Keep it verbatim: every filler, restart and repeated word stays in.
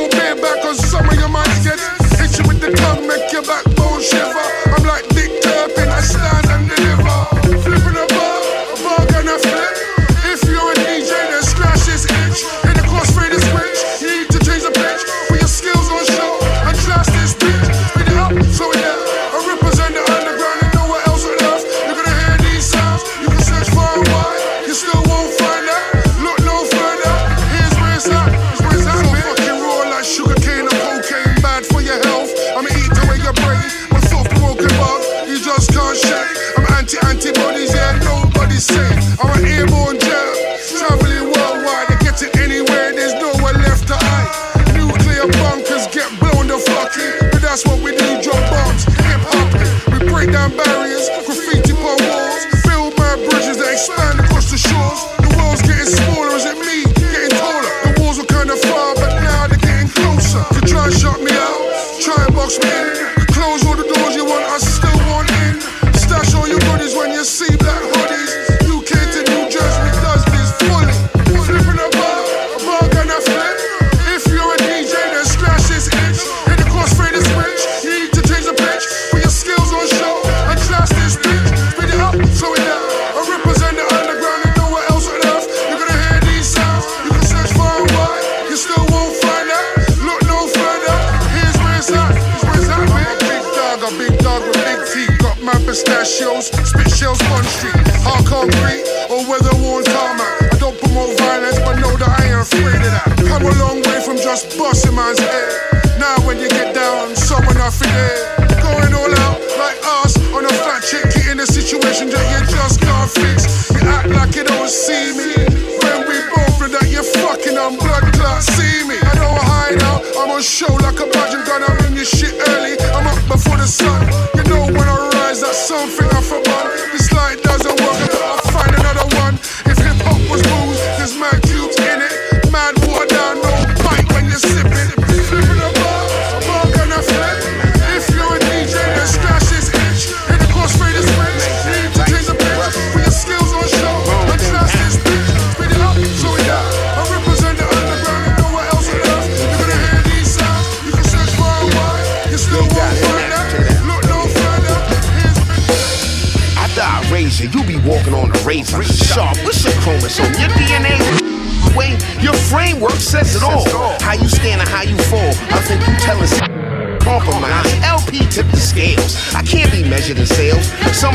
Don't bear back on some of your might get hit you with the tongue, make your backbone shiver. I'm like Dick Turpin, I stand and deliver. Flipping a bar, a bar gonna flip. If you're a D J, then scratch this itch. In the crossfade is switch, you need to change the pitch. Put your skills on show and trash this bitch. Speed it up, slow it down. I represent the underground and nowhere else on earth. You're gonna hear these sounds, you can search far and wide. You still won't find out, look no further. Here's where it's at, here's where it's at. So fucking raw like sugar cane and cocaine, bad for your health. I'ma eat away your brain, my foot broken bug, you just can't shake. I'm anti-antibodies, yeah, nobody's safe. I'm an airborne gel, traveling worldwide. I get it anywhere, there's nowhere left to hide. Nuclear bunkers get blown the fucking, but that's what we do, drop bombs, hip-hop. We break down barriers, graffiti upon walls, build my bridges that expand across the shores. The world's getting smaller, is it me getting taller? The walls were kinda far, but now they're getting closer. You try and shut me out, try and box me in. Close all the doors you want, I still want in. Stash all your bodies when you see black hoodies. U K to New Jersey, we does this fully. Flipping a bar, a bar gonna flip. If you're a D J, then scratch this itch. Hit the crossfade is switch, you need to change the pitch. Put your skills on show and trash this bitch. Speed it up, slow it down. I represent the underground and nowhere else on earth. You're gonna hear these sounds, you can search far and wide. You still won't find out, look no further. Here's where it's at, here's where it's at, man. Big dog, a big dog with big teeth. Got my pistachios, spit shells on street. Hard concrete or weather-worn tarmac. I don't promote violence, but know that I ain't afraid of that. Come a long way from just busting man's head. Now when you get down, someone off it there. Going all out like us on a flat chick, in a situation that you just can't fix. You act like you don't see me. When we both know that you're fucking on blood clot, see me. I don't hide out, I'm on show like a budget gun. I'm in your shit early, I'm up before the sun. You know when I rise, that's something I forgot. This light doesn't work, I'll find another one. If hip hop was booze, there's mad cubes in it. Mad water down, no bite when you're sipping. Flipping a bar, a bar gonna flip. If you're a D J, then scratch this itch. Hit the crossfade is switch, you need to change the pitch. Put your skills on show and trash this bitch. Speed it up, slow it down. I represent the underground and nowhere else on earth. You're gonna hear these sounds, you can search far and wide. You still won't find out, look no further. After I raise you, you be walking on the razor. Sharp, what's your chromosome? Your D N A way, your framework says it all. How you stand and how you fall, I think you tell us compromise. L P tip the scales, I can't be measured in sales. Some